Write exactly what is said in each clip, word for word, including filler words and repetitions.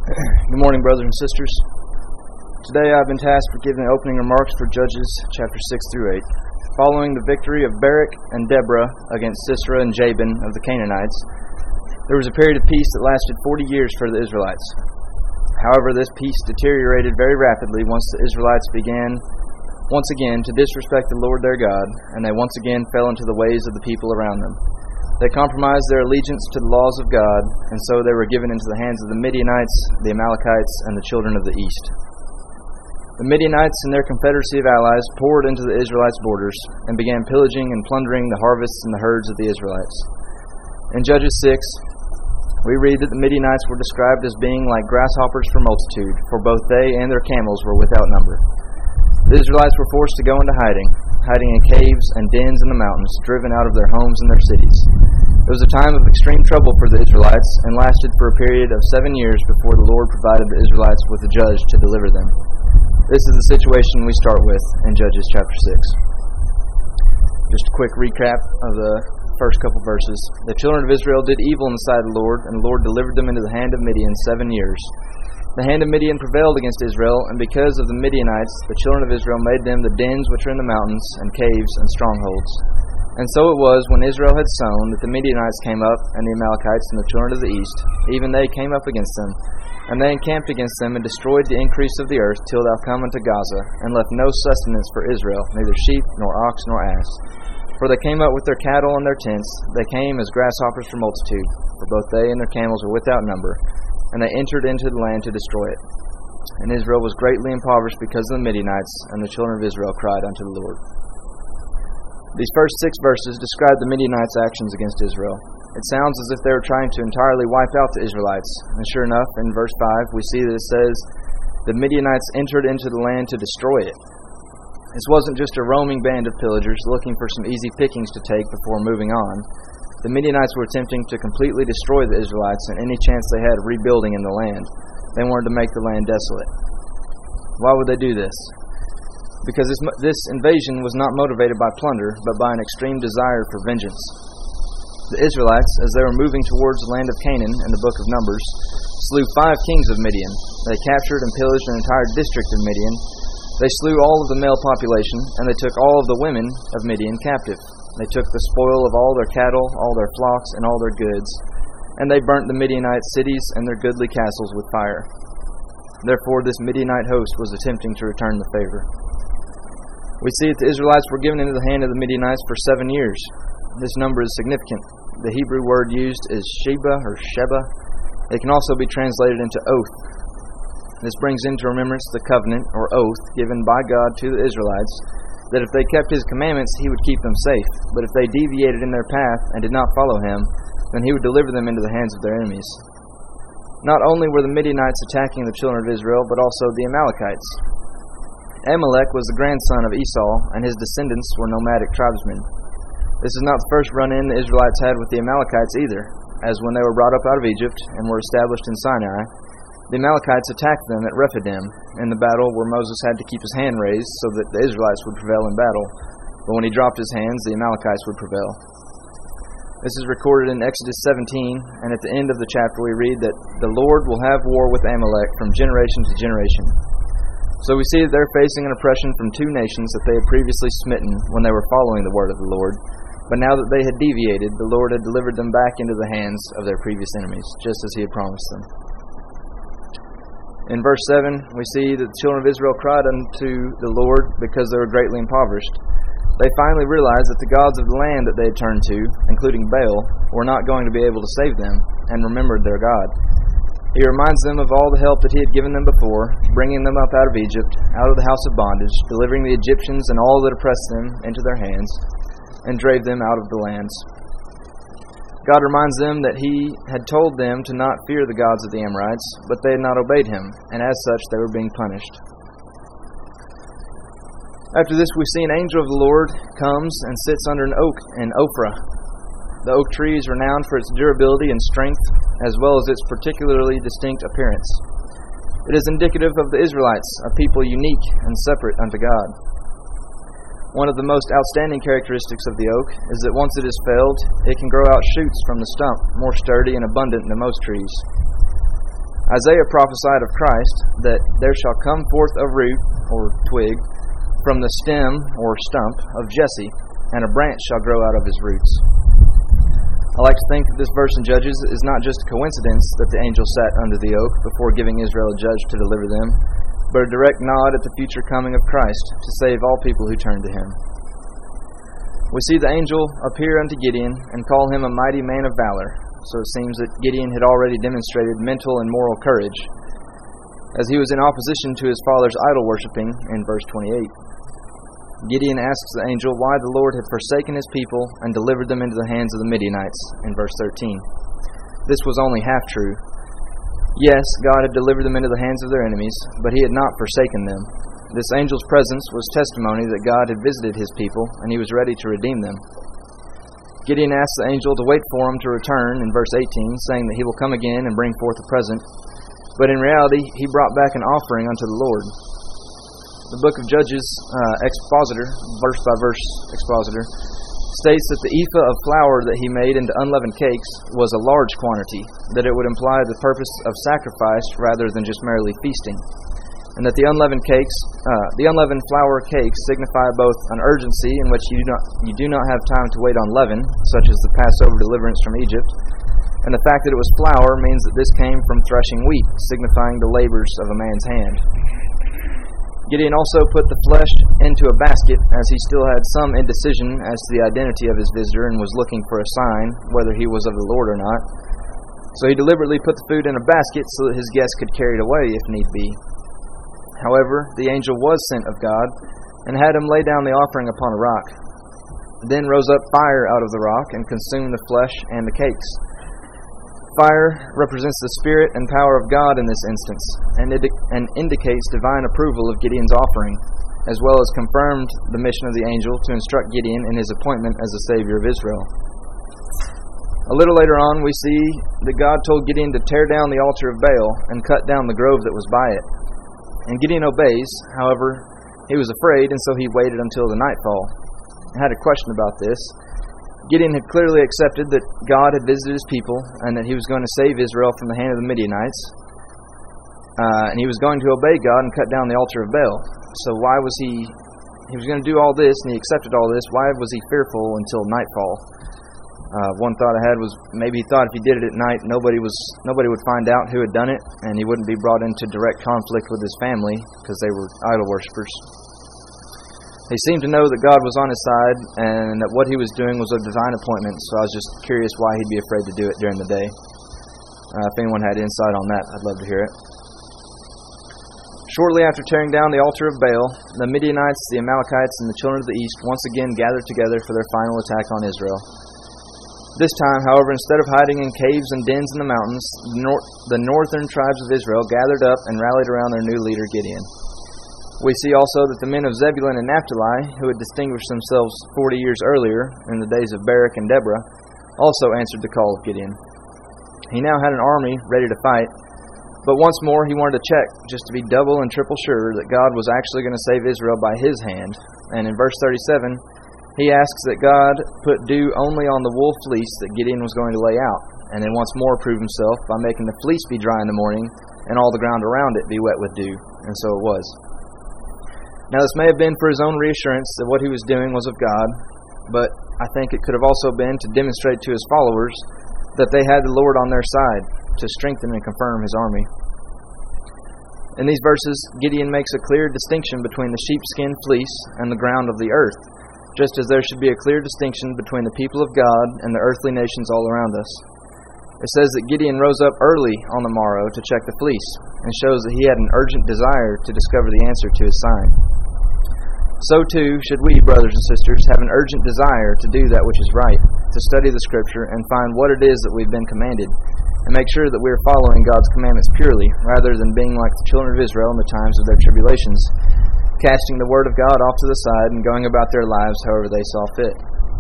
Good morning, brothers and sisters. Today I've been tasked with giving opening remarks for Judges chapter six through eight. Following the victory of Barak and Deborah against Sisera and Jabin of the Canaanites, there was a period of peace that lasted forty years for the Israelites. However, this peace deteriorated very rapidly once the Israelites began once again to disrespect the Lord their God, and they once again fell into the ways of the people around them. They compromised their allegiance to the laws of God, and so they were given into the hands of the Midianites, the Amalekites, and the children of the east. The Midianites and their confederacy of allies poured into the Israelites' borders and began pillaging and plundering the harvests and the herds of the Israelites. In Judges six, we read that the Midianites were described as being like grasshoppers for multitude, for both they and their camels were without number. The Israelites were forced to go into hiding, hiding in caves and dens in the mountains, driven out of their homes and their cities. It was a time of extreme trouble for the Israelites and lasted for a period of seven years before the Lord provided the Israelites with a judge to deliver them. This is the situation we start with in Judges chapter six. Just a quick recap of the first couple verses. The children of Israel did evil in the sight of the Lord, and the Lord delivered them into the hand of Midian seven years. The hand of Midian prevailed against Israel, and because of the Midianites, the children of Israel made them the dens which are in the mountains, and caves, and strongholds. And so it was, when Israel had sown, that the Midianites came up, and the Amalekites and the children of the east, even they came up against them. And they encamped against them, and destroyed the increase of the earth, till thou come unto Gaza, and left no sustenance for Israel, neither sheep, nor ox, nor ass. For they came up with their cattle and their tents, they came as grasshoppers for multitude, for both they and their camels were without number, and they entered into the land to destroy it. And Israel was greatly impoverished because of the Midianites, and the children of Israel cried unto the Lord. These first six verses describe the Midianites' actions against Israel. It sounds as if they were trying to entirely wipe out the Israelites. And sure enough, in verse five, we see that it says, the Midianites entered into the land to destroy it. This wasn't just a roaming band of pillagers looking for some easy pickings to take before moving on. The Midianites were attempting to completely destroy the Israelites and any chance they had of rebuilding in the land. They wanted to make the land desolate. Why would they do this? Because this, this invasion was not motivated by plunder, but by an extreme desire for vengeance. The Israelites, as they were moving towards the land of Canaan in the book of Numbers, slew five kings of Midian. They captured and pillaged an entire district of Midian. They slew all of the male population, and they took all of the women of Midian captive. They took the spoil of all their cattle, all their flocks, and all their goods, and they burnt the Midianite cities and their goodly castles with fire. Therefore this Midianite host was attempting to return the favor. We see that the Israelites were given into the hand of the Midianites for seven years. This number is significant. The Hebrew word used is Sheba or Sheba. It can also be translated into oath. This brings into remembrance the covenant or oath given by God to the Israelites, that if they kept His commandments, He would keep them safe. But if they deviated in their path and did not follow Him, then He would deliver them into the hands of their enemies. Not only were the Midianites attacking the children of Israel, but also the Amalekites. Amalek was the grandson of Esau, and his descendants were nomadic tribesmen. This is not the first run-in the Israelites had with the Amalekites either, as when they were brought up out of Egypt and were established in Sinai, the Amalekites attacked them at Rephidim in the battle where Moses had to keep his hand raised so that the Israelites would prevail in battle. But when he dropped his hands, the Amalekites would prevail. This is recorded in Exodus seventeen, and at the end of the chapter we read that the Lord will have war with Amalek from generation to generation. So we see that they're facing an oppression from two nations that they had previously smitten when they were following the word of the Lord. But now that they had deviated, the Lord had delivered them back into the hands of their previous enemies, just as He had promised them. In verse seven, we see that the children of Israel cried unto the Lord because they were greatly impoverished. They finally realized that the gods of the land that they had turned to, including Baal, were not going to be able to save them, and remembered their God. He reminds them of all the help that He had given them before, bringing them up out of Egypt, out of the house of bondage, delivering the Egyptians and all that oppressed them into their hands, and drave them out of the lands. God reminds them that He had told them to not fear the gods of the Amorites, but they had not obeyed Him, and as such they were being punished. After this we see an angel of the Lord comes and sits under an oak in Ophrah. The oak tree is renowned for its durability and strength, as well as its particularly distinct appearance. It is indicative of the Israelites, a people unique and separate unto God. One of the most outstanding characteristics of the oak is that once it is felled, it can grow out shoots from the stump, more sturdy and abundant than most trees. Isaiah prophesied of Christ that there shall come forth a root, or twig, from the stem, or stump, of Jesse, and a branch shall grow out of his roots. I like to think that this verse in Judges is not just a coincidence that the angel sat under the oak before giving Israel a judge to deliver them, but a direct nod at the future coming of Christ to save all people who turn to him. We see the angel appear unto Gideon and call him a mighty man of valor, so it seems that Gideon had already demonstrated mental and moral courage, as he was in opposition to his father's idol-worshipping in verse twenty-eight. Gideon asks the angel why the Lord had forsaken his people and delivered them into the hands of the Midianites in verse thirteen. This was only half true. Yes, God had delivered them into the hands of their enemies, but he had not forsaken them. This angel's presence was testimony that God had visited his people, and he was ready to redeem them. Gideon asked the angel to wait for him to return in verse eighteen, saying that he will come again and bring forth a present. But in reality, he brought back an offering unto the Lord. The book of Judges uh, expositor, verse-by-verse expositor, states that the ephah of flour that he made into unleavened cakes was a large quantity, that it would imply the purpose of sacrifice rather than just merely feasting, and that the unleavened cakes, uh, the unleavened flour cakes signify both an urgency in which you do not you do not have time to wait on leaven, such as the Passover deliverance from Egypt, and the fact that it was flour means that this came from threshing wheat, signifying the labors of a man's hand. Gideon also put the flesh into a basket, as he still had some indecision as to the identity of his visitor and was looking for a sign, whether he was of the Lord or not. So he deliberately put the food in a basket so that his guests could carry it away if need be. However, the angel was sent of God and had him lay down the offering upon a rock. Then rose up fire out of the rock and consumed the flesh and the cakes. Fire represents the spirit and power of God in this instance, and it and indicates divine approval of Gideon's offering, as well as confirmed the mission of the angel to instruct Gideon in his appointment as the Savior of Israel. A little later on, we see that God told Gideon to tear down the altar of Baal and cut down the grove that was by it. And Gideon obeys. However, he was afraid, and so he waited until the nightfall. I had a question about this. Gideon had clearly accepted that God had visited his people and that he was going to save Israel from the hand of the Midianites. Uh, and he was going to obey God and cut down the altar of Baal. So why was he, he was going to do all this and he accepted all this, why was he fearful until nightfall? Uh, one thought I had was maybe he thought if he did it at night, nobody was nobody would find out who had done it, and he wouldn't be brought into direct conflict with his family because they were idol worshippers. He seemed to know that God was on his side and that what he was doing was a divine appointment, so I was just curious why he'd be afraid to do it during the day. Uh, if anyone had insight on that, I'd love to hear it. Shortly after tearing down the altar of Baal, the Midianites, the Amalekites, and the children of the east once again gathered together for their final attack on Israel. This time, however, instead of hiding in caves and dens in the mountains, the, nor- the northern tribes of Israel gathered up and rallied around their new leader, Gideon. We see also that the men of Zebulun and Naphtali, who had distinguished themselves forty years earlier, in the days of Barak and Deborah, also answered the call of Gideon. He now had an army ready to fight, but once more he wanted to check, just to be double and triple sure, that God was actually going to save Israel by his hand. And in verse thirty-seven, he asks that God put dew only on the wool fleece that Gideon was going to lay out, and then once more prove himself by making the fleece be dry in the morning and all the ground around it be wet with dew. And so it was. Now this may have been for his own reassurance that what he was doing was of God, but I think it could have also been to demonstrate to his followers that they had the Lord on their side, to strengthen and confirm his army. In these verses, Gideon makes a clear distinction between the sheepskin fleece and the ground of the earth, just as there should be a clear distinction between the people of God and the earthly nations all around us. It says that Gideon rose up early on the morrow to check the fleece, and shows that he had an urgent desire to discover the answer to his sign. So too should we, brothers and sisters, have an urgent desire to do that which is right, to study the Scripture and find what it is that we've been commanded, and make sure that we are following God's commandments purely, rather than being like the children of Israel in the times of their tribulations, casting the Word of God off to the side and going about their lives however they saw fit.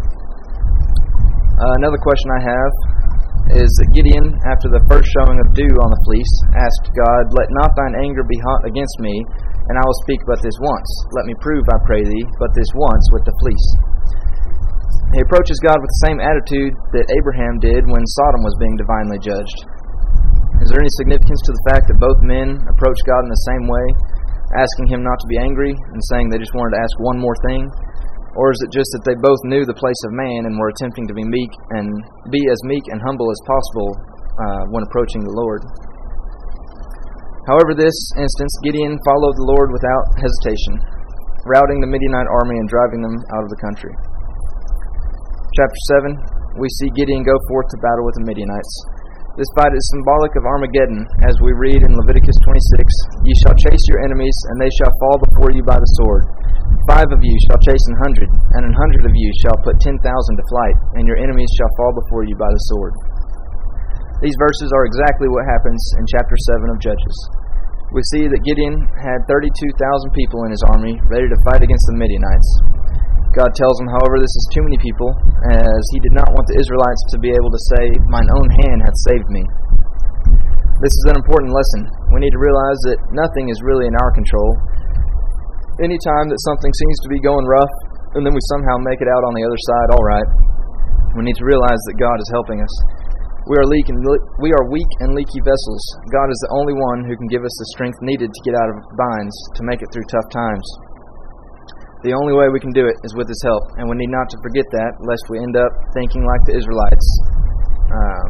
Uh, another question I have is that Gideon, after the first showing of dew on the fleece, asked God, "Let not thine anger be hot against me, and I will speak but this once. Let me prove, I pray thee, but this once with the fleece." He approaches God with the same attitude that Abraham did when Sodom was being divinely judged. His Is there any significance to the fact that both men approached God in the same way, asking Him not to be angry and saying they just wanted to ask one more thing? Or is it just that they both knew the place of man and were attempting to be meek and be as meek and humble as possible uh, when approaching the Lord? However, this instance, Gideon followed the Lord without hesitation, routing the Midianite army and driving them out of the country. Chapter seven, we see Gideon go forth to battle with the Midianites. This fight is symbolic of Armageddon, as we read in Leviticus twenty-six, "Ye shall chase your enemies, and they shall fall before you by the sword. Five of you shall chase an hundred, and an hundred of you shall put ten thousand to flight, and your enemies shall fall before you by the sword." These verses are exactly what happens in chapter seven of Judges. We see that Gideon had thirty-two thousand people in his army ready to fight against the Midianites. God tells him, however, this is too many people, as he did not want the Israelites to be able to say, "Mine own hand hath saved me." This is an important lesson. We need to realize that nothing is really in our control. Anytime that something seems to be going rough, and then we somehow make it out on the other side all right, we need to realize that God is helping us. We are, leak and le- we are weak and leaky vessels. God is the only one who can give us the strength needed to get out of binds, to make it through tough times. The only way we can do it is with His help, and we need not to forget that, lest we end up thinking like the Israelites. Um,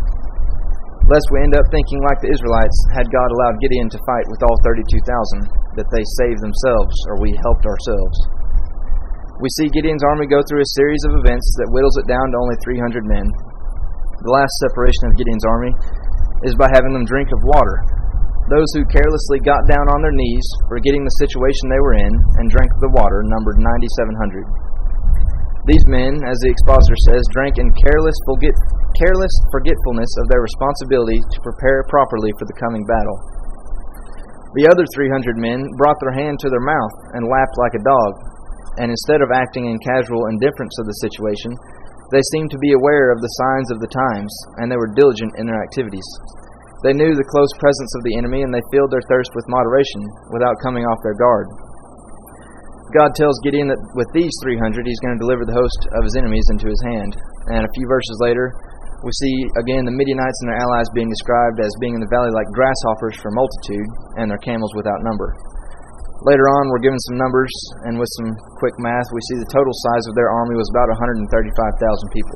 lest we end up thinking like the Israelites, had God allowed Gideon to fight with all thirty-two thousand, that they saved themselves, or we helped ourselves. We see Gideon's army go through a series of events that whittles it down to only three hundred men. The last separation of Gideon's army is by having them drink of water. Those who carelessly got down on their knees, forgetting the situation they were in, and drank of the water, numbered ninety-seven hundred. These men, as the expositor says, drank in careless, forget, careless forgetfulness of their responsibility to prepare properly for the coming battle. The other three hundred men brought their hand to their mouth and laughed like a dog, and instead of acting in casual indifference of the situation, they seemed to be aware of the signs of the times, and they were diligent in their activities. They knew the close presence of the enemy, and they filled their thirst with moderation, without coming off their guard. God tells Gideon that with these three hundred, He's going to deliver the host of his enemies into his hand. And a few verses later, we see again the Midianites and their allies being described as being in the valley like grasshoppers for multitude, and their camels without number. Later on, we're given some numbers, and with some quick math, we see the total size of their army was about one hundred thirty-five thousand people.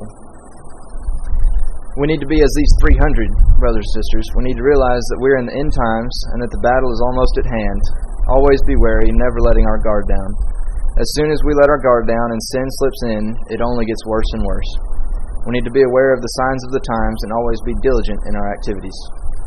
We need to be as these three hundred, brothers and sisters. We need to realize that we're in the end times, and that the battle is almost at hand. Always be wary, never letting our guard down. As soon as we let our guard down and sin slips in, it only gets worse and worse. We need to be aware of the signs of the times and always be diligent in our activities.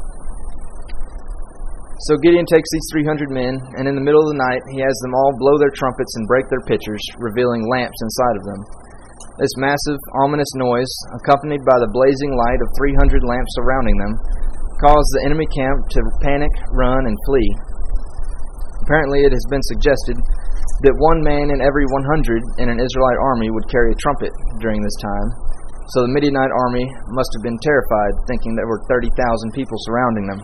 So Gideon takes these three hundred men, and in the middle of the night, he has them all blow their trumpets and break their pitchers, revealing lamps inside of them. This massive, ominous noise, accompanied by the blazing light of three hundred lamps surrounding them, caused the enemy camp to panic, run, and flee. Apparently, it has been suggested that one man in every one hundred in an Israelite army would carry a trumpet during this time. So the Midianite army must have been terrified, thinking there were thirty thousand people surrounding them.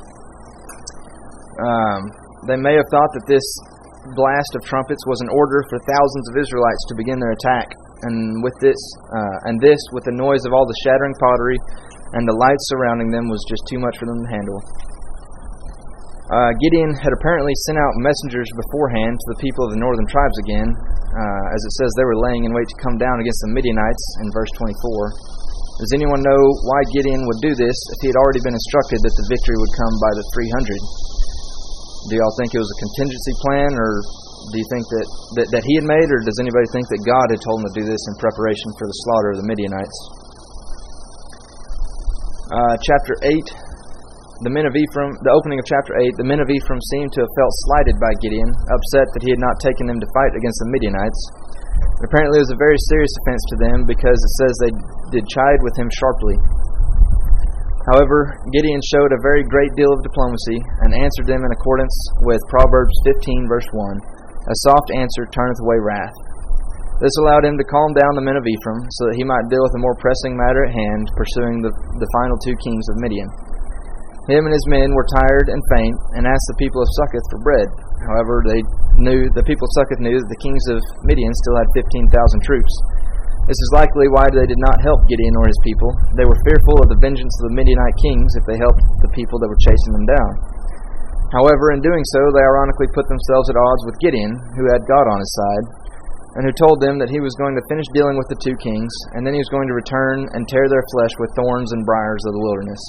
Um, they may have thought that this blast of trumpets was an order for thousands of Israelites to begin their attack, and with this, uh, and this, with the noise of all the shattering pottery and the lights surrounding them, was just too much for them to handle. Uh, Gideon had apparently sent out messengers beforehand to the people of the northern tribes again, uh, as it says they were laying in wait to come down against the Midianites in verse twenty-four. Does anyone know why Gideon would do this if he had already been instructed that the victory would come by the three hundred? Do y'all think it was a contingency plan, or do you think that, that, that he had made, or does anybody think that God had told him to do this in preparation for the slaughter of the Midianites? Uh, chapter eight, the men of Ephraim, the opening of chapter eight, the men of Ephraim seemed to have felt slighted by Gideon, upset that he had not taken them to fight against the Midianites. But apparently it was a very serious offense to them, because it says they did chide with him sharply. However, Gideon showed a very great deal of diplomacy and answered them in accordance with Proverbs fifteen, verse one. A soft answer turneth away wrath. This allowed him to calm down the men of Ephraim so that he might deal with a more pressing matter at hand, pursuing the, the final two kings of Midian. Him and his men were tired and faint, and asked the people of Succoth for bread. However, they knew the people of Succoth knew that the kings of Midian still had fifteen thousand troops. This is likely why they did not help Gideon or his people. They were fearful of the vengeance of the Midianite kings if they helped the people that were chasing them down. However, in doing so, they ironically put themselves at odds with Gideon, who had God on his side, and who told them that he was going to finish dealing with the two kings, and then he was going to return and tear their flesh with thorns and briars of the wilderness.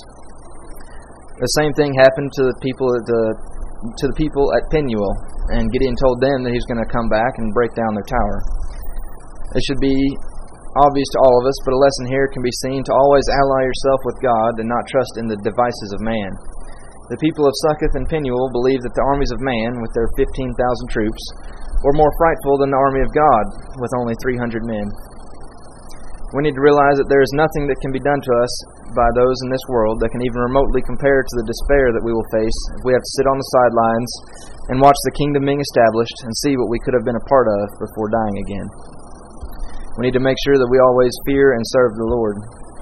The same thing happened to the people at the, to the people at Penuel, and Gideon told them that he was going to come back and break down their tower. It should be obvious to all of us, but a lesson here can be seen to always ally yourself with God and not trust in the devices of man. The people of Succoth and Penuel believed that the armies of man, with their fifteen thousand troops, were more frightful than the army of God, with only three hundred men. We need to realize that there is nothing that can be done to us by those in this world that can even remotely compare to the despair that we will face if we have to sit on the sidelines and watch the kingdom being established and see what we could have been a part of before dying again. We need to make sure that we always fear and serve the Lord.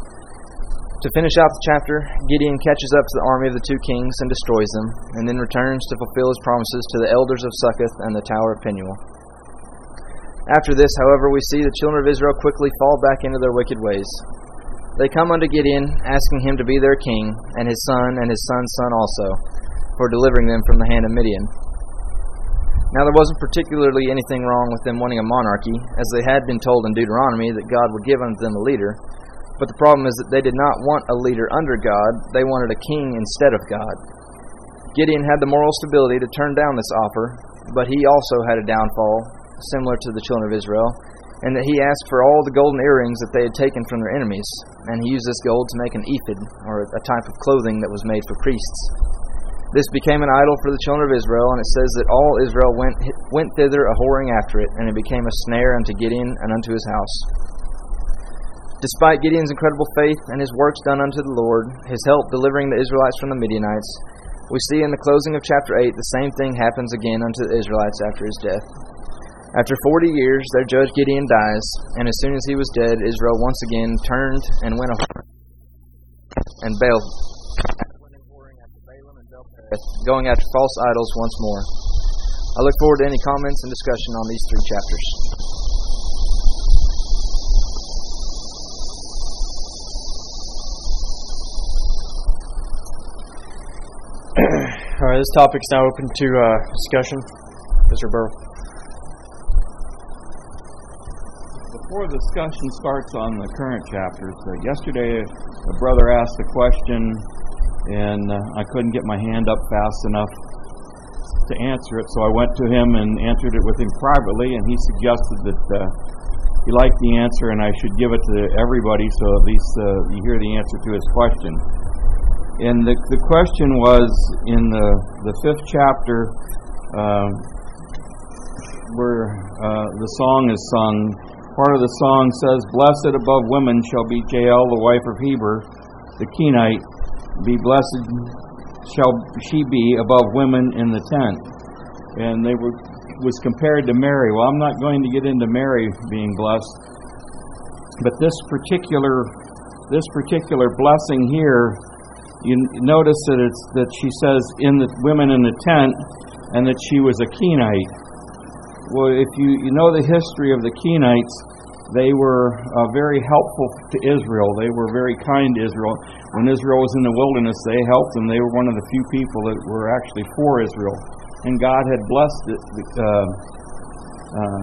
To finish out the chapter, Gideon catches up to the army of the two kings and destroys them, and then returns to fulfill his promises to the elders of Succoth and the tower of Penuel. After this, however, we see the children of Israel quickly fall back into their wicked ways. They come unto Gideon, asking him to be their king, and his son and his son's son also, for delivering them from the hand of Midian. Now there wasn't particularly anything wrong with them wanting a monarchy, as they had been told in Deuteronomy that God would give unto them a leader. But the problem is that they did not want a leader under God, they wanted a king instead of God. Gideon had the moral stability to turn down this offer, but he also had a downfall, similar to the children of Israel, and that he asked for all the golden earrings that they had taken from their enemies, and he used this gold to make an ephod, or a type of clothing that was made for priests. This became an idol for the children of Israel, and it says that all Israel went went thither a-whoring after it, and it became a snare unto Gideon and unto his house. Despite Gideon's incredible faith and his works done unto the Lord, his help delivering the Israelites from the Midianites, we see in the closing of chapter eight the same thing happens again unto the Israelites after his death. After forty years, their judge Gideon dies, and as soon as he was dead, Israel once again turned and went a-whoring and Baal, going after false idols once more. I look forward to any comments and discussion on these three chapters. All right, this topic is now open to uh, discussion. Mister Burrow. Before the discussion starts on the current chapters, uh, yesterday a brother asked a question, and uh, I couldn't get my hand up fast enough to answer it, so I went to him and answered it with him privately, and he suggested that uh, he liked the answer and I should give it to everybody so at least uh, you hear the answer to his question. And the, the question was in the, the fifth chapter uh, where uh, the song is sung. Part of the song says, "Blessed above women shall be Jael, the wife of Heber, the Kenite. Be blessed shall she be above women in the tent." And they were was compared to Mary. Well, I'm not going to get into Mary being blessed, but this particular this particular blessing here, you notice that it's that she says in the women in the tent, and that she was a Kenite. Well, if you you know the history of the Kenites, they were uh, very helpful to Israel. They were very kind to Israel. When Israel was in the wilderness, they helped them. They were one of the few people that were actually for Israel. And God had blessed it, uh, uh,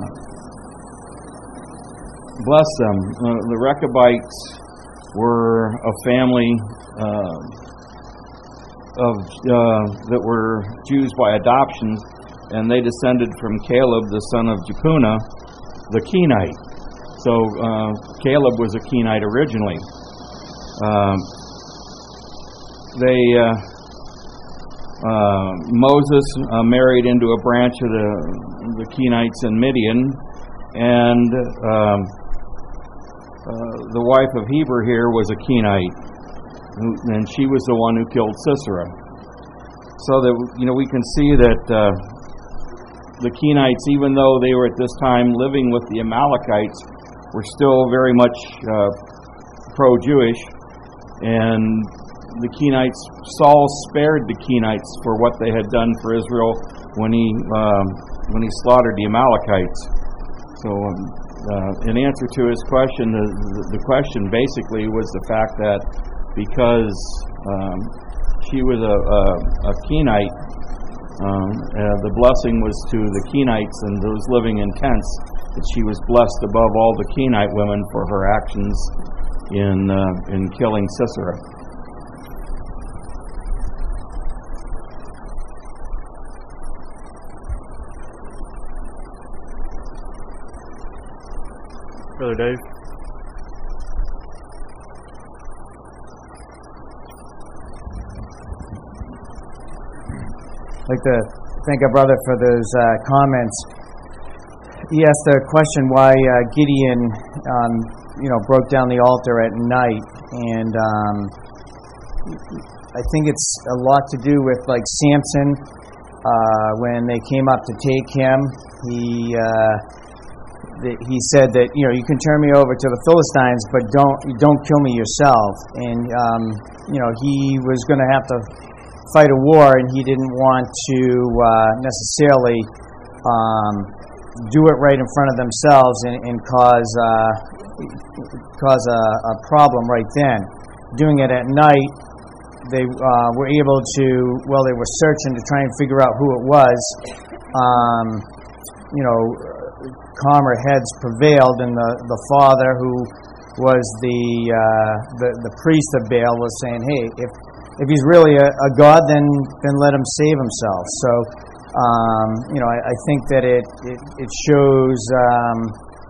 blessed them. Uh, the Rechabites were a family uh, of uh, that were Jews by adoption, and they descended from Caleb, the son of Jephunneh, the Kenite. So uh, Caleb was a Kenite originally. Uh, they uh, uh, Moses uh, married into a branch of the the Kenites in Midian, and um, uh, the wife of Heber here was a Kenite, and she was the one who killed Sisera. So that you know, we can see that uh, the Kenites, even though they were at this time living with the Amalekites, were still very much uh, pro-Jewish, and the Kenites, Saul spared the Kenites for what they had done for Israel when he um, when he slaughtered the Amalekites. So um, uh, in answer to his question, the, the question basically was the fact that because um, she was a, a, a Kenite, um, uh, the blessing was to the Kenites and those living in tents, that she was blessed above all the Kenite women for her actions in uh, in killing Sisera. Brother Dave. I'd like to thank our brother for those uh, comments. He asked the question why uh, Gideon, um, you know, broke down the altar at night, and um, I think it's a lot to do with like Samson. Uh, when they came up to take him, he uh, the, he said that, you know, you can turn me over to the Philistines, but don't don't kill me yourself. And um, you know, he was going to have to fight a war, and he didn't want to uh, necessarily um, do it right in front of themselves and, and cause uh, cause a, a problem right then. Doing it at night, they uh, were able to, well, they were searching to try and figure out who it was. Um, you know, calmer heads prevailed, and the, the father, who was the, uh, the the priest of Baal, was saying, "Hey, if if he's really a, a god, then then let him save himself." So, um, you know, I, I think that it it, it shows um,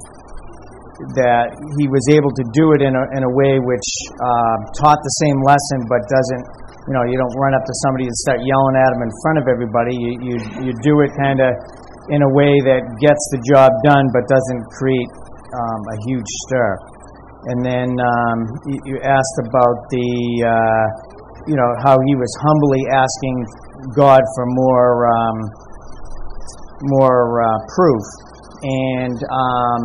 that he was able to do it in a in a way which uh, taught the same lesson, but doesn't, you know, you don't run up to somebody and start yelling at him in front of everybody. You you you do it kind of in a way that gets the job done, but doesn't create um, a huge stir. And then um, you, you asked about the, uh, you know, how he was humbly asking God for more, um, more uh, proof. And um,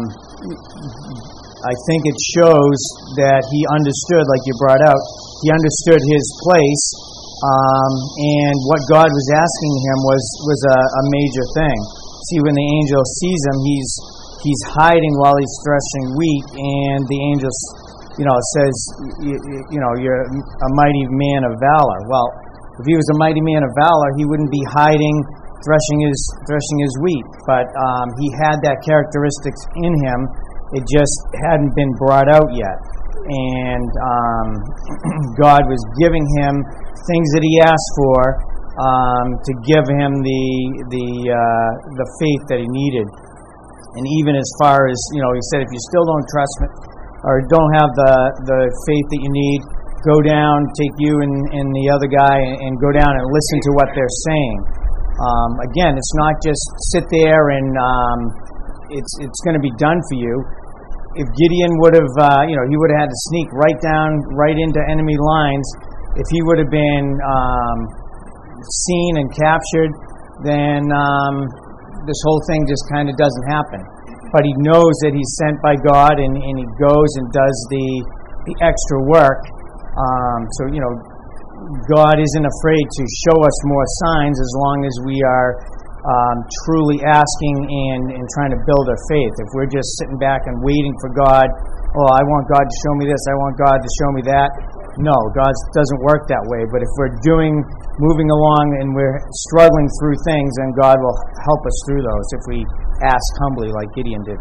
I think it shows that he understood, like you brought out, he understood his place, um, and what God was asking him was was a, a major thing. See, when the angel sees him, he's he's hiding while he's threshing wheat, and the angel, you know, says, you, you know, you're a mighty man of valor. Well, if he was a mighty man of valor, he wouldn't be hiding, threshing his threshing his wheat. But um, he had that characteristics in him. It just hadn't been brought out yet, and um, God was giving him things that he asked for. Um, to give him the the uh, the faith that he needed. And even as far as, you know, he said, if you still don't trust me or don't have the, the faith that you need, go down, take you and, and the other guy and, and go down and listen to what they're saying. Um, again, it's not just sit there and um, it's it's going to be done for you. If Gideon would have, uh, you know, he would have had to sneak right down, right into enemy lines. If he would have been um, seen and captured, then um, this whole thing just kind of doesn't happen. But he knows that he's sent by God, and, and he goes and does the the extra work. Um, so, you know, God isn't afraid to show us more signs as long as we are um, truly asking and, and trying to build our faith. If we're just sitting back and waiting for God, oh, I want God to show me this, I want God to show me that. No, God doesn't work that way. But if we're doing, moving along and we're struggling through things, then God will help us through those if we ask humbly like Gideon did.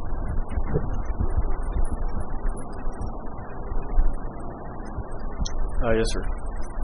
Uh, yes, sir.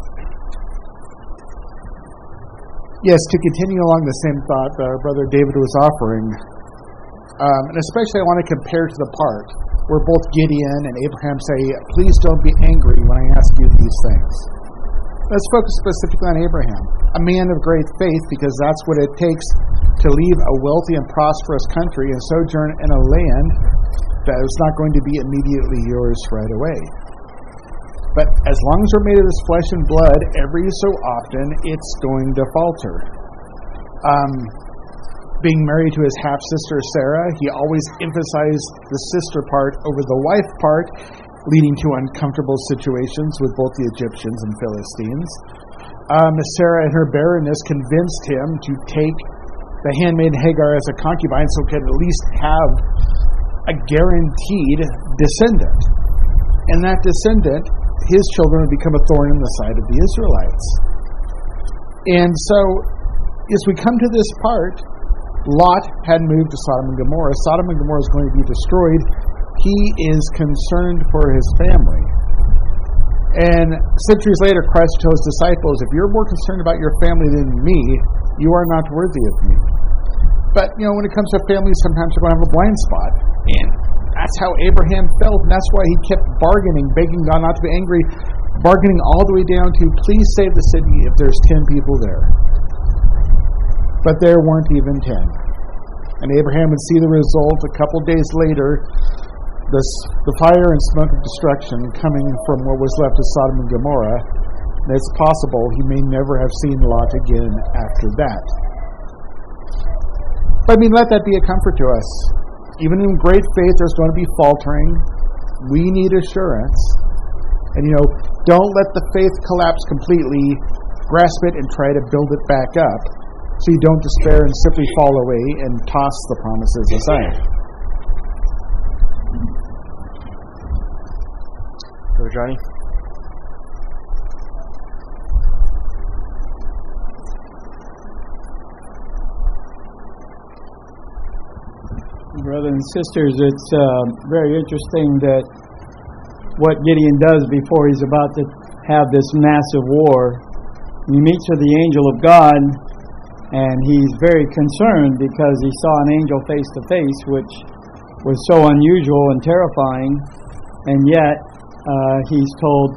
Yes, to continue along the same thought that our brother David was offering, um, and especially I want to compare to the part where both Gideon and Abraham say, please don't be angry when I ask you these things. Let's focus specifically on Abraham, a man of great faith, because that's what it takes to leave a wealthy and prosperous country and sojourn in a land that is not going to be immediately yours right away. But as long as we're made of this flesh and blood, every so often it's going to falter. Um, being married to his half-sister Sarah, he always emphasized the sister part over the wife part, leading to uncomfortable situations with both the Egyptians and Philistines. Um, Sarah and her barrenness convinced him to take the handmaid Hagar as a concubine so he could at least have a guaranteed descendant. And that descendant, his children would become a thorn in the side of the Israelites. And so, as we come to this part, Lot had moved to Sodom and Gomorrah. Sodom and Gomorrah is going to be destroyed. He is concerned for his family. And centuries later, Christ told his disciples, if you're more concerned about your family than me, you are not worthy of me. But, you know, when it comes to families, sometimes you're going to have a blind spot. And that's how Abraham felt, and that's why he kept bargaining, begging God not to be angry, bargaining all the way down to, please save the city if there's ten people there. But there weren't even ten. And Abraham would see the result a couple days later, this, the fire and smoke of destruction coming from what was left of Sodom and Gomorrah. And it's possible he may never have seen Lot again after that. But I mean, let that be a comfort to us. Even in great faith, there's going to be faltering. We need assurance. And, you know, don't let the faith collapse completely. Grasp it and try to build it back up so you don't despair and simply fall away and toss the promises aside. Brother Johnny? Brothers and sisters, it's uh, very interesting that what Gideon does before he's about to have this massive war. He meets with the angel of God, and he's very concerned because he saw an angel face to face, which was so unusual and terrifying, and yet uh, he's told,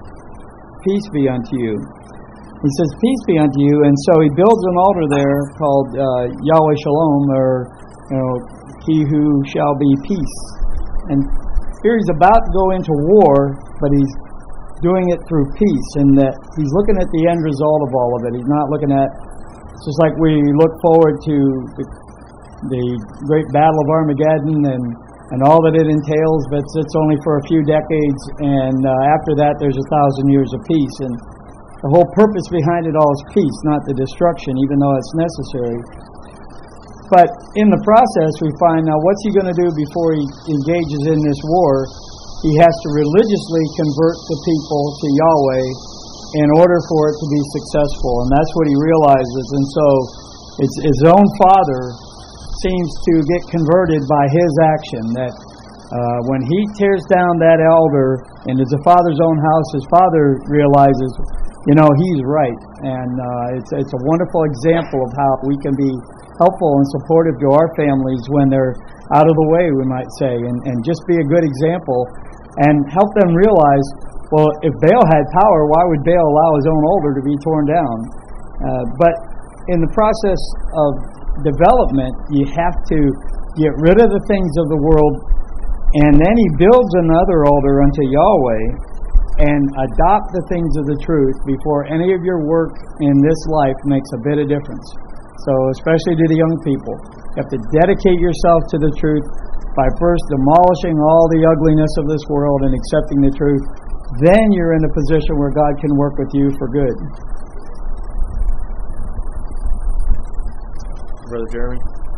peace be unto you. He says, peace be unto you, and so he builds an altar there called uh, Yahweh Shalom, or, you know, he who shall be peace. And here he's about to go into war, but he's doing it through peace, and that he's looking at the end result of all of it. He's not looking at, it's just like we look forward to the, the great battle of Armageddon and, and all that it entails, but it's, it's only for a few decades, and uh, after that there's a thousand years of peace. And the whole purpose behind it all is peace, not the destruction, even though it's necessary. But in the process, we find now what's he going to do before he engages in this war? He has to religiously convert the people to Yahweh in order for it to be successful. And that's what he realizes. And so it's his own father seems to get converted by his action. That uh, when he tears down that altar and it's the father's own house, his father realizes, you know, he's right. And uh, it's, it's a wonderful example of how we can be helpful and supportive to our families when they're out of the way, we might say, and, and just be a good example and help them realize, well, if Baal had power, why would Baal allow his own altar to be torn down? Uh, but in the process of development, you have to get rid of the things of the world, and then he builds another altar unto Yahweh and adopt the things of the truth before any of your work in this life makes a bit of difference. So especially to the young people, you have to dedicate yourself to the truth by first demolishing all the ugliness of this world and accepting the truth. Then you're in a position where God can work with you for good. Brother Jeremy?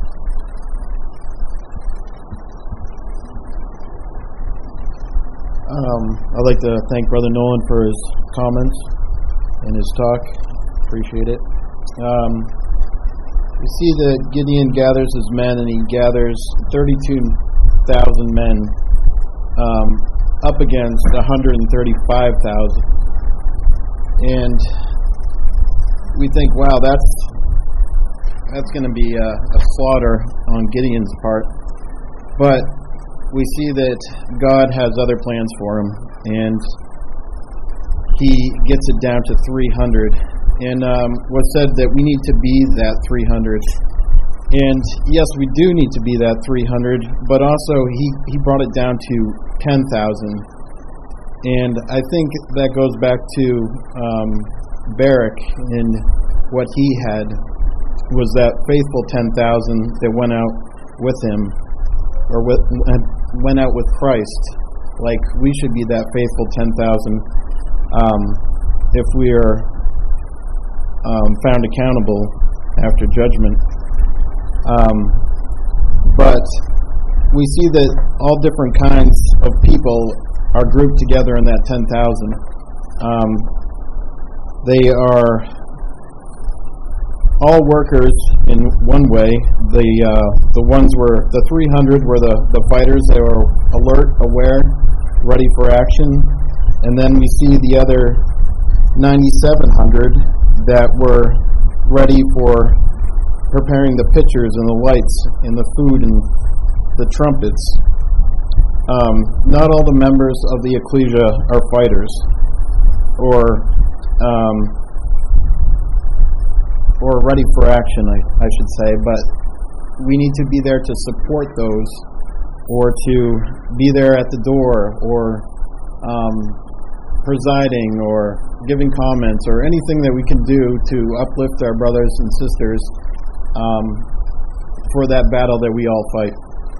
Um, I'd like to thank Brother Nolan for his comments and his talk. Appreciate it. Um, We see that Gideon gathers his men, and he gathers thirty-two thousand men um, up against one hundred thirty-five thousand. And we think, wow, that's that's going to be a, a slaughter on Gideon's part. But we see that God has other plans for him, and he gets it down to three hundred. And um, was said that we need to be that three hundred. And yes, we do need to be that three hundred, but also he, he brought it down to ten thousand. And I think that goes back to um, Barak, and what he had was that faithful ten thousand that went out with him, or with, went out with Christ. Like we should be that faithful ten thousand um, if we are Um, found accountable after judgment. Um, but we see that all different kinds of people are grouped together in that ten thousand. Um, they are all workers in one way. The uh, the ones were the three hundred were the, the fighters. They were alert, aware, ready for action. And then we see the other ninety-seven hundred that were ready for preparing the pitchers and the lights and the food and the trumpets. Um, not all the members of the ecclesia are fighters, or um, or ready for action, I, I should say, but we need to be there to support those, or to be there at the door, or um, presiding, or giving comments, or anything that we can do to uplift our brothers and sisters um, for that battle that we all fight.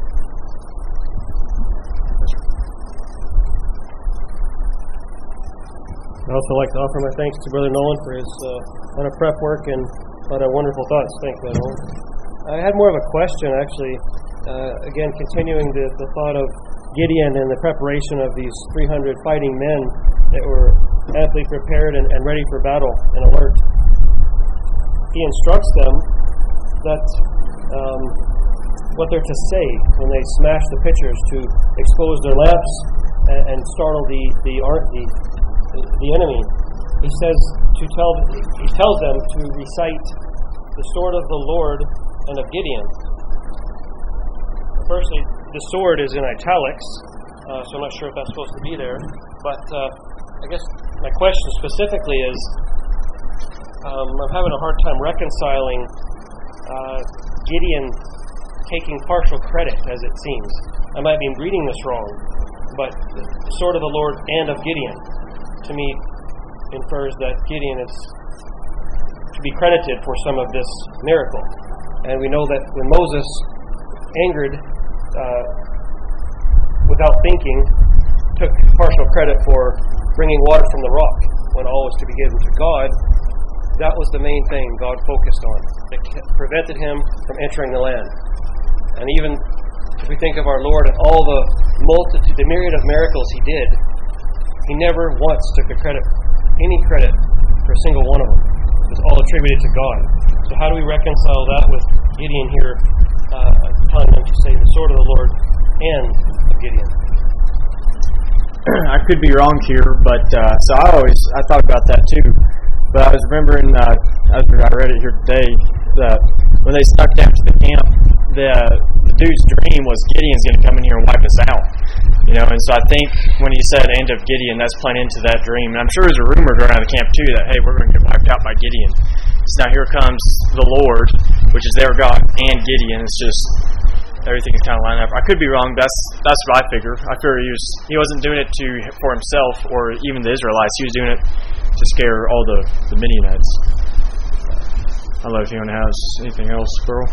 I'd also like to offer my thanks to Brother Nolan for his uh, lot of prep work and a lot of wonderful thoughts. Thanks, Brother Nolan. I had more of a question, actually. Uh, again, continuing the, the thought of Gideon and the preparation of these three hundred fighting men that were amply prepared and, and ready for battle and alert. He instructs them that um, what they're to say when they smash the pitchers, to expose their lamps and, and startle the the, art, the the enemy. He says to tell. He tells them to recite the sword of the Lord and of Gideon. Firstly, the sword is in italics, uh, so I'm not sure if that's supposed to be there. But uh, I guess my question specifically is, um, I'm having a hard time reconciling uh, Gideon taking partial credit, as it seems. I might be reading this wrong, but the sword of the Lord and of Gideon, to me, infers that Gideon is to be credited for some of this miracle. And we know that when Moses, angered, uh, without thinking, took partial credit for bringing water from the rock when all was to be given to God, that was the main thing God focused on. It prevented him from entering the land. And even if we think of our Lord and all the multitude, the myriad of miracles he did, he never once took a credit, any credit for a single one of them. It was all attributed to God. So how do we reconcile that with Gideon here, uh, telling them to say the sword of the Lord and of Gideon? I could be wrong here, but uh, so I always I thought about that too. But I was remembering, uh, as I read it here today, that when they snuck down to the camp, the, the dude's dream was Gideon's going to come in here and wipe us out. You know, and so I think when he said "end of Gideon," that's playing into that dream. And I'm sure there's a rumor going around the camp too that, hey, we're going to get wiped out by Gideon. So now here comes the Lord, which is their God, and Gideon. It's just everything is kind of lined up. I could be wrong. That's that's what I figure. I figure he was he wasn't doing it to for himself or even the Israelites. He was doing it to scare all the the Midianites. I don't know if anyone has anything else, Burl.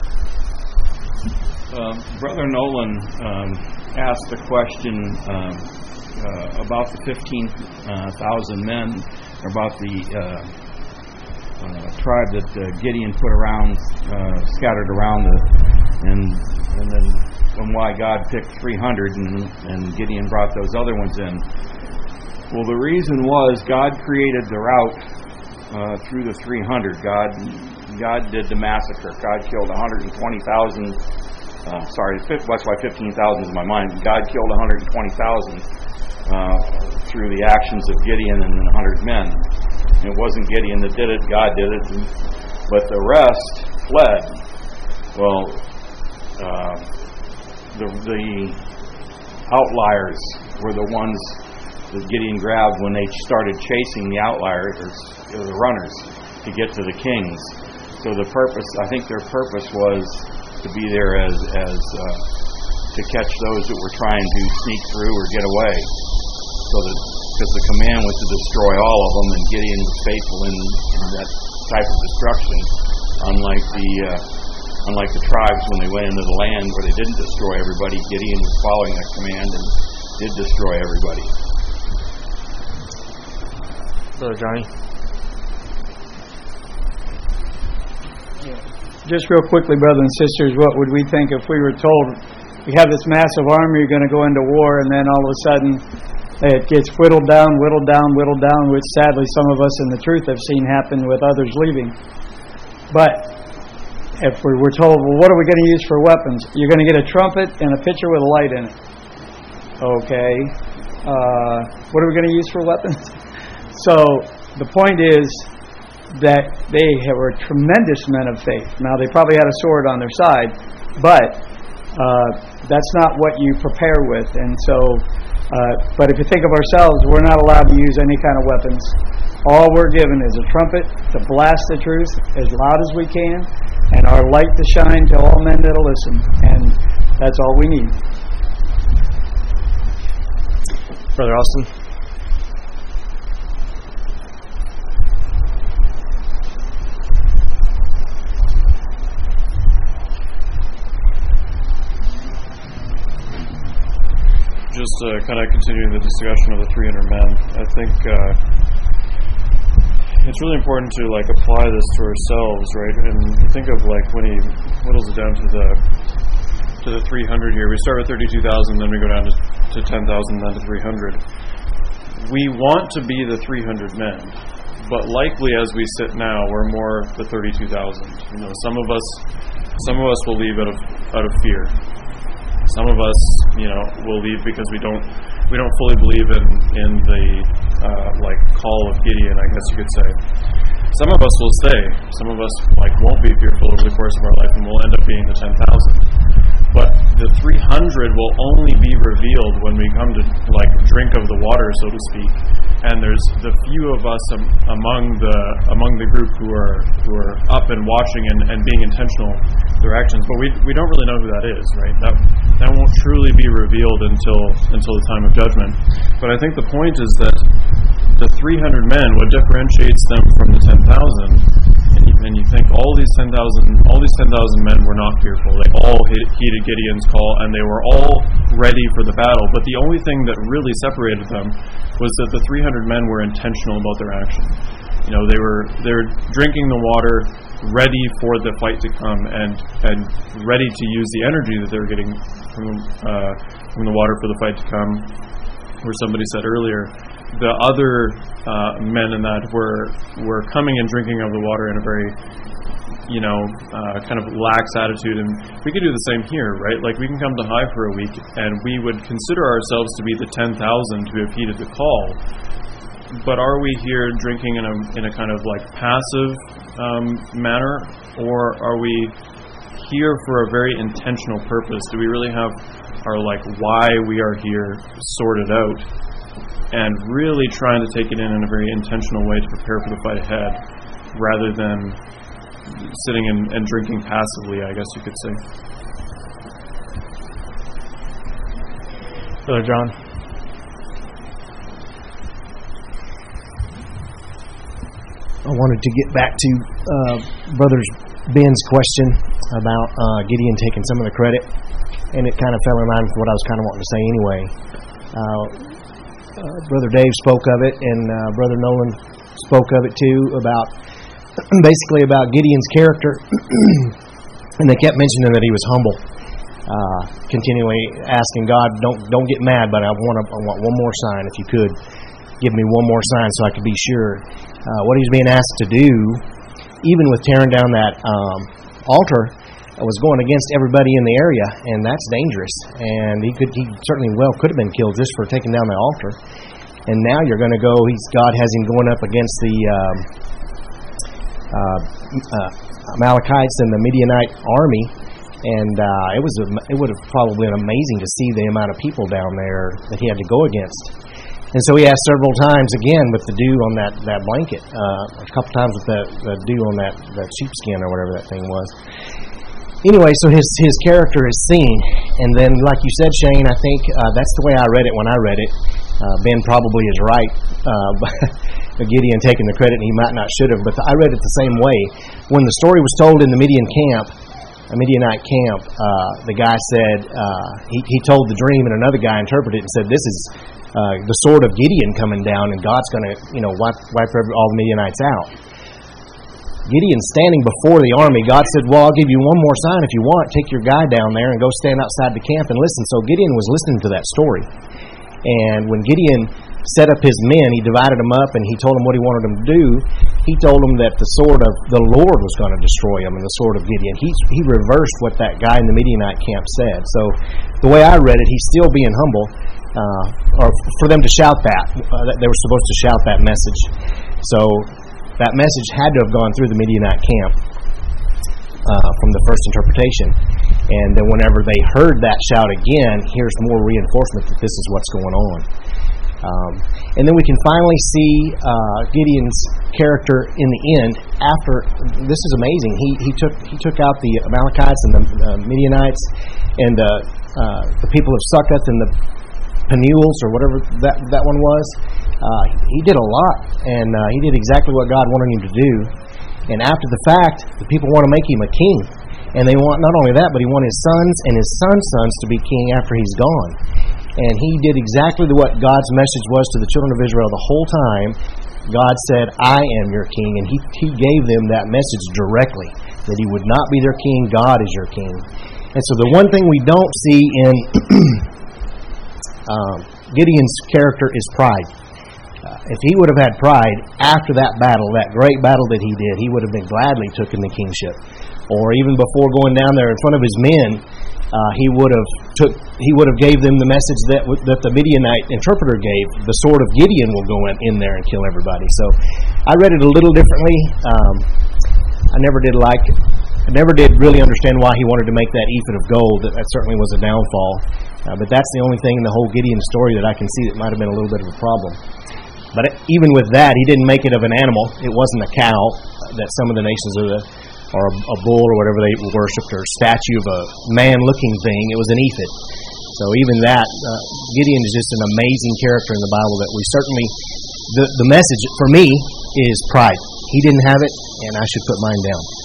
Uh, Brother Nolan um, asked a question um, uh, about the fifteen thousand men, about the uh, uh, tribe that uh, Gideon put around, uh, scattered around, the, and and then and why God picked three hundred and, and Gideon brought those other ones in. Well, the reason was God created the route uh, through the three hundred. God God did the massacre. God killed one hundred twenty thousand. Uh, sorry, that's why fifteen thousand is in my mind. God killed one hundred twenty thousand uh, through the actions of Gideon and one hundred men. And it wasn't Gideon that did it, God did it. But the rest fled. Well, uh, the, the outliers were the ones that Gideon grabbed when they started chasing the outliers, or the runners, to get to the kings. So the purpose, I think their purpose was to be there as as uh, to catch those that were trying to sneak through or get away. So that because the command was to destroy all of them, and Gideon was faithful in, in that type of destruction, unlike the uh, unlike the tribes when they went into the land where they didn't destroy everybody. Gideon was following that command and did destroy everybody. Brother Johnny. Just real quickly, brothers and sisters, what would we think if we were told we have this massive army, you're going to go into war, and then all of a sudden it gets whittled down, whittled down, whittled down, which sadly some of us in the truth have seen happen with others leaving. But if we were told, well, what are we going to use for weapons? You're going to get a trumpet and a pitcher with a light in it. Okay. Uh, what are we going to use for weapons? So the point is that they were tremendous men of faith. Now, they probably had a sword on their side, but uh, that's not what you prepare with. And so, uh, but if you think of ourselves, we're not allowed to use any kind of weapons. All we're given is a trumpet to blast the truth as loud as we can, and our light to shine to all men that'll listen. And that's all we need. Brother Austin. Just uh, kind of continuing the discussion of the three hundred men, I think uh, it's really important to like apply this to ourselves, right? And think of like when he whittles it down to the to the three hundred here. We start with thirty-two thousand, then we go down to, to ten thousand, then to three hundred. We want to be the three hundred men, but likely as we sit now, we're more the thirty-two thousand. You know, some of us, some of us will leave out of out of fear. Some of us, you know, will leave because we don't we don't fully believe in in the uh, like call of Gideon, I guess you could say. Some of us will stay. Some of us like won't be fearful over the course of our life, and we'll end up being the ten thousand. But the three hundred will only be revealed when we come to like drink of the water, so to speak. And there's the few of us um, among the among the group who are who are up and watching and, and being intentional with their actions. But we we don't really know who that is, right? That that won't truly be revealed until until the time of judgment. But I think the point is that the three hundred men, what differentiates them from the ten thousand, and you, and you think all these ten thousand all these ten thousand men were not fearful. They all heeded Gideon's call, and they were all ready for the battle. But the only thing that really separated them was that the three hundred men were intentional about their action. You know, they were they were drinking the water, ready for the fight to come, and and ready to use the energy that they were getting from uh, from the water for the fight to come. Where somebody said earlier, the other uh, men in that were were coming and drinking of the water in a very, you know, uh, kind of lax attitude. And we could do the same here, right? Like we can come to High for a week and we would consider ourselves to be the ten thousand who have heeded the call. But are we here drinking in a in a kind of like passive um, manner, or are we here for a very intentional purpose? Do we really have our like why we are here sorted out, and really trying to take it in in a very intentional way to prepare for the fight ahead, rather than sitting and, and drinking passively, I guess you could say. Brother John. I wanted to get back to uh, Brother Ben's question about uh, Gideon taking some of the credit, and it kind of fell in line with what I was kind of wanting to say anyway. Uh, uh, Brother Dave spoke of it, and uh, Brother Nolan spoke of it too, about basically about Gideon's character, and they kept mentioning that he was humble, uh, continually asking God, "Don't don't get mad, but I want a, I want one more sign. If you could give me one more sign, so I could be sure." Uh, what he's being asked to do, even with tearing down that um, altar, was going against everybody in the area, and that's dangerous. And he could he certainly well could have been killed just for taking down the altar. And now you're going to go. He's God has him going up against the Um, Uh, uh, Amalekites and the Midianite army, and uh, it was a, it would have probably been amazing to see the amount of people down there that he had to go against. And so he asked several times again with the dew on that, that blanket, uh, a couple times with the, the dew on that, that sheepskin or whatever that thing was. Anyway, so his his character is seen, and then like you said, Shane, I think uh, that's the way I read it when I read it. Uh, Ben probably is right. Uh, Gideon taking the credit, and he might not should have, but I read it the same way. When the story was told in the Midian camp, a Midianite camp, uh, the guy said, uh, he, he told the dream, and another guy interpreted it and said, "This is uh, the sword of Gideon coming down, and God's going to, you know, wipe wipe all the Midianites out." Gideon's standing before the army. God said, well, I'll give you one more sign if you want. Take your guy down there and go stand outside the camp and listen. So Gideon was listening to that story. And when Gideon set up his men, he divided them up and he told them what he wanted them to do. He told them that the sword of the Lord was going to destroy them, and the sword of Gideon. He, he reversed what that guy in the Midianite camp said. So the way I read it, he's still being humble, uh, or for them to shout that. Uh, that they were supposed to shout that message. So that message had to have gone through the Midianite camp uh, from the first interpretation. And then whenever they heard that shout again, here's more reinforcement that this is what's going on. Um, and then we can finally see uh, Gideon's character in the end. After this is amazing, he he took he took out the Amalekites and the uh, Midianites and the uh, the people of Succoth and the Penuels or whatever that that one was. Uh, he did a lot, and uh, he did exactly what God wanted him to do. And after the fact, the people want to make him a king, and they want not only that, but he wanted his sons and his sons' sons to be king after he's gone. And he did exactly what God's message was to the children of Israel the whole time. God said, I am your king. And he, he gave them that message directly, that he would not be their king, God is your king. And so the one thing we don't see in um, Gideon's character is pride. Uh, if he would have had pride after that battle, that great battle that he did, he would have been gladly taken the kingship. Or even before going down there in front of his men, Uh, he would have took. He would have gave them the message that that the Midianite interpreter gave. The sword of Gideon will go in, in there and kill everybody. So, I read it a little differently. Um, I never did like. I never did really understand why he wanted to make that ephod of gold. That, that certainly was a downfall. Uh, but that's the only thing in the whole Gideon story that I can see that might have been a little bit of a problem. But it, even with that, he didn't make it of an animal. It wasn't a cow that some of the nations of the. or a, a bull or whatever they worshipped, or a statue of a man-looking thing. It was an ephod. So even that, uh, Gideon is just an amazing character in the Bible that we certainly, the, the message for me is pride. He didn't have it, and I should put mine down.